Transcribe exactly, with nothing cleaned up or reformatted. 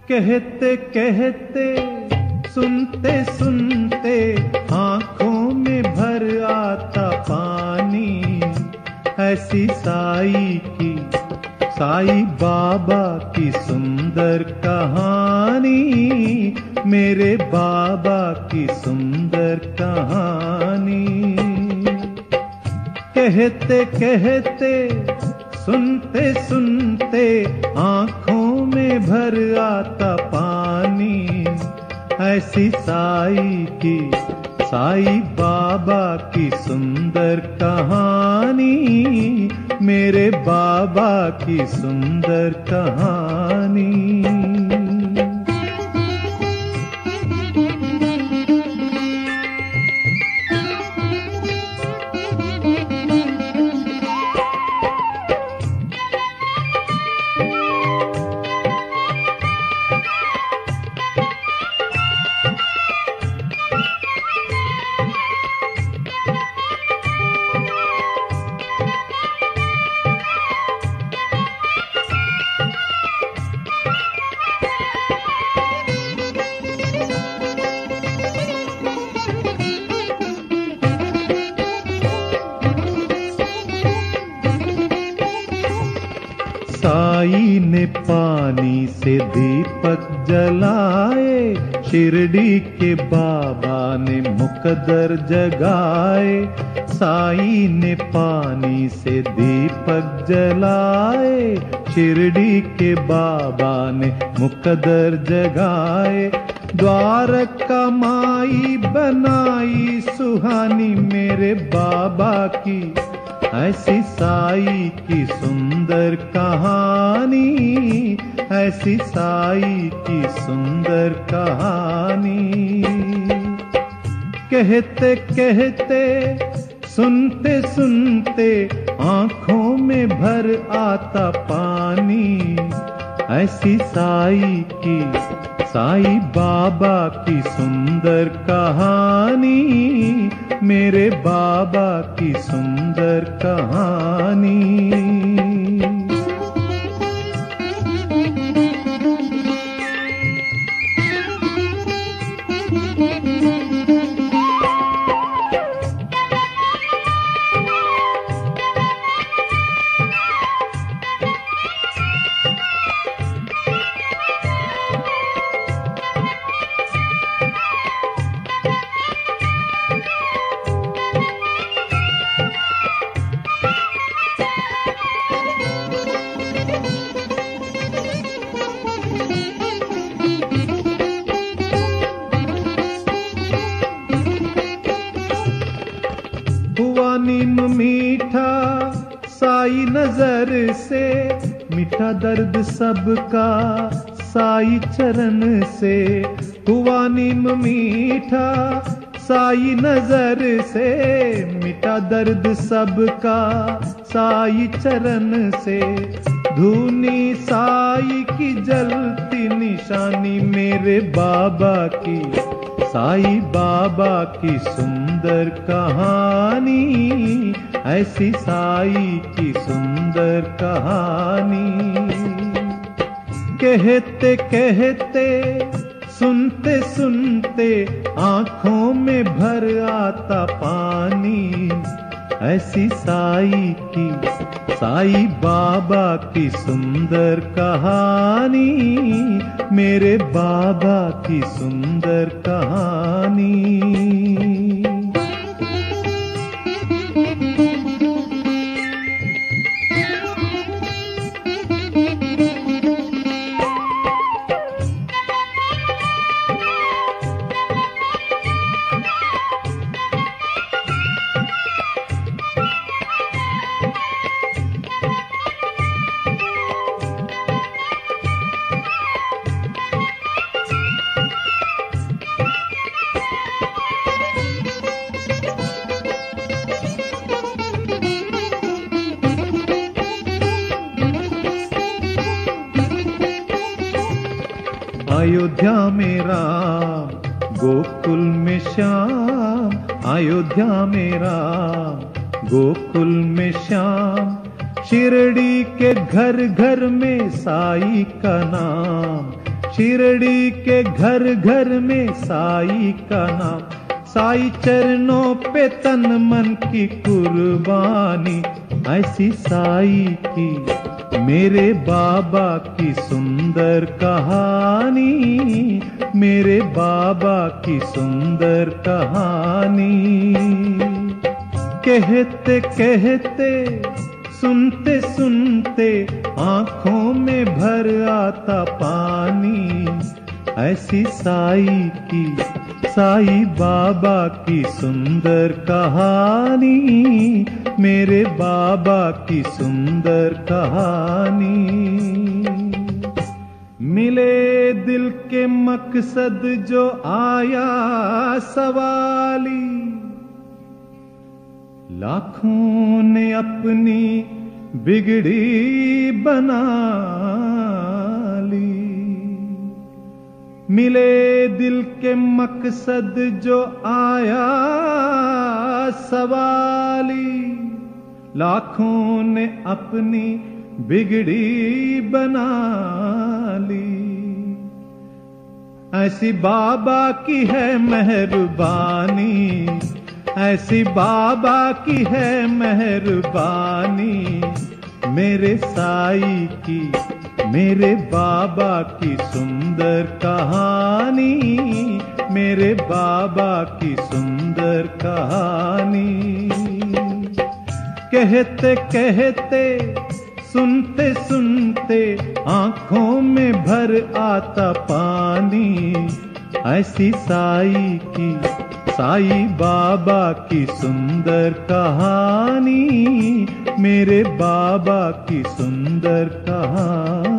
कहते कहते सुनते सुनते आंखों में भर आता पानी। ऐसी साई की साई बाबा की सुंदर कहानी, मेरे बाबा की सुंदर कहानी। कहते कहते सुनते सुनते आंखों में भर आता पानी। ऐसी साई की साई बाबा की सुंदर कहानी, मेरे बाबा की सुंदर कहानी। साई ने पानी से दीपक जलाए, शिरडी के बाबा ने मुकद्दर जगाए। साई ने पानी से दीपक जलाए, शिरडी के बाबा ने मुकद्दर जगाए। द्वारका माई बनाई सुहानी, मेरे बाबा की ऐसी साई की सुंदर कहानी। ऐसी साई की सुंदर कहानी। कहते कहते सुनते सुनते आंखों में भर आता पानी। ऐसी साई की साई बाबा की सुंदर कहानी, मेरे बाबा की सुंदर कहानी। हुआ नीम मीठा साई नजर से, मीठा दर्द सबका साई चरण से। हुआ नीम मीठा साई नजर से, मीठा दर्द सबका साई चरण से। धूनी साई की जलती निशानी, मेरे बाबा की साई बाबा की सुंदर कहानी। ऐसी साई की सुंदर कहानी। कहते कहते सुनते सुनते आंखों में भर आता पानी। ऐसी साई की साई बाबा की सुंदर कहानी, मेरे बाबा की सुंदर कहानी। अयोध्या में राम, गोकुल में श्याम। अयोध्या में राम, गोकुल में श्याम। शिरडी के घर घर में साई का नाम। शिरडी के घर घर में साई का नाम, साई चरणों पे तन मन की कुर्बानी। ऐसी साई की मेरे बाबा की सुंदर कहानी, मेरे बाबा की सुंदर कहानी। कहते कहते सुनते सुनते आंखों में भर आता पानी। ऐसी साई की, साई बाबा की सुंदर कहानी, मेरे बाबा की सुंदर कहानी। मिले दिल के मकसद जो आया सवाली, लाखों ने अपनी बिगड़ी बना ली। मिले दिल के मकसद जो आया सवाली, लाखों ने अपनी बिगड़ी बना ली। ऐसी बाबा की है मेहरबानी, ऐसी बाबा की है मेहरबानी। मेरे साई की, मेरे बाबा की सुंदर कहानी, मेरे बाबा की सुंदर कहानी। कहते कहते सुनते सुनते आंखों में भर आता पानी। ऐसी साई की, साई बाबा की सुंदर कहानी, मेरे बाबा की सुंदर कहानी।